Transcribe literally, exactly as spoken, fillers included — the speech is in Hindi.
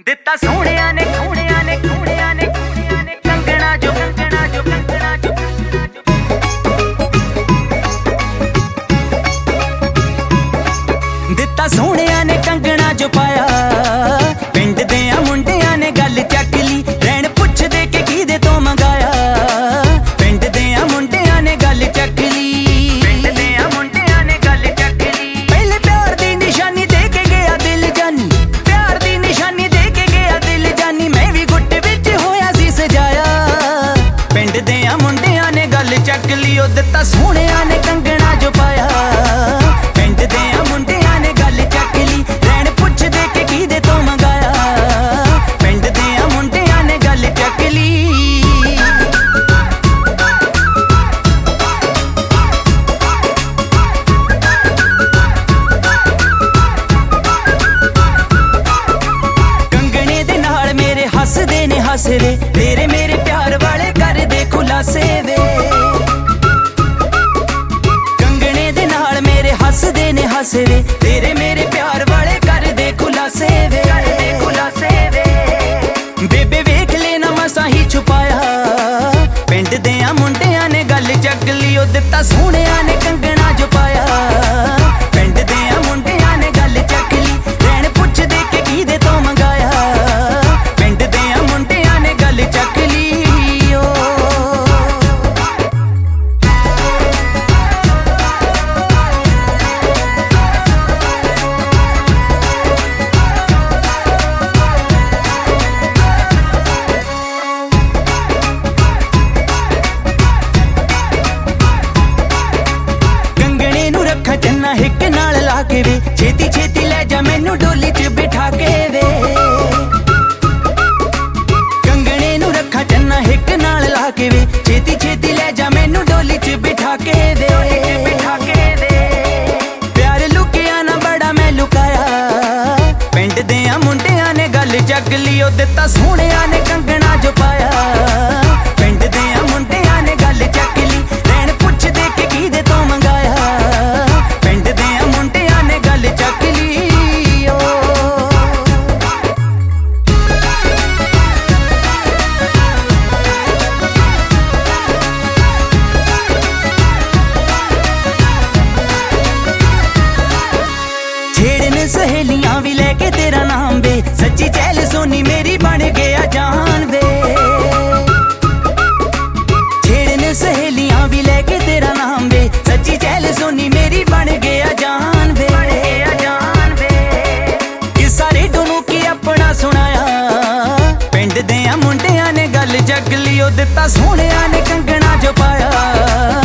दिता सोहणिया ने सोहणिया ने सोहणिया ने कंगना जो कंगना जो कंगना जो दिता सोहणिया ने कंगना जो पाया पिंड दिया मुंडिया ने गल चक ली रैन पुछ दे के किदे तो मंगाया पिंड दिया मुंडिया ने गल चक ली पिंड दिया मुंडिया ने गल चक ली पहले प्यार दी निशानी दे के गया दिल जानी प्यार दी निशानी दे के गया दिल जानी मैं भी गुट विच होया सी सजाया पिंड दिया मुंडिया ने गल चक ली ओ दिता सोहणिया ने कंगना जो पाया पिंड दिया मुंडिया ने गल चक ली रैन पुछ दे के किदे तो मंगाया पिंड दिया मुंडिया ने गल चक ली कंगने दे नाल मेरे हसदे ने हस वे तेरे मेरे प्यार वाले कर दे खुलासे वे कंगने दे नाल मेरे हसदे ने हस वे तेरे मेरे प्यार वाले कर दे खुलासे वे खुलासे वे बेबे वेख लेना मसा ही छुपाया पिंड दिया मुंडिया ने गल चक ली ओ दिता सोहणिया ने कंगना जो पाया पिंड दिया मुंडिया ने गल चक ली रैन पुछ दे के किदे तो मंगाया पिंड दिया मुंडिया ने गल चक ली ओ चन्ना हिक नाल ला के वे छेती छेती ले जा मैनू डोली च बिठा के वे कंगने नू रखा चन्ना हिक नाल ला के वे छेती छेती ले जा मैनू डोली च बिठा के वे बिठा के वे प्यार लुकिया ना बड़ा मैं लुकाया पिंड दिया मुंडिया ने गल चक ली ओ दिता सोहणिया ने कंगना जो पाया पिंड दिया मुंडिया ने गल चक ली रैन पुछ दे के किदे तो मंगाया पिंड दिया मुंडिया ने गल चक ली ओ छेड़न सहेलियां भी लेके तेरा नाम वे सच्ची चैल सोनी मेरी बन गया जान वे छेड़न सहेलियां भी लेके तेरा नाम वे सच्ची चैल सोनी मेरी बन गया जान वे जान वे किस्सा रेडो नू की अपना सुनाया पिंड दिया मुंडिया ने गल चक ली ओ दिता सोहणिया ने कंगना जो पाया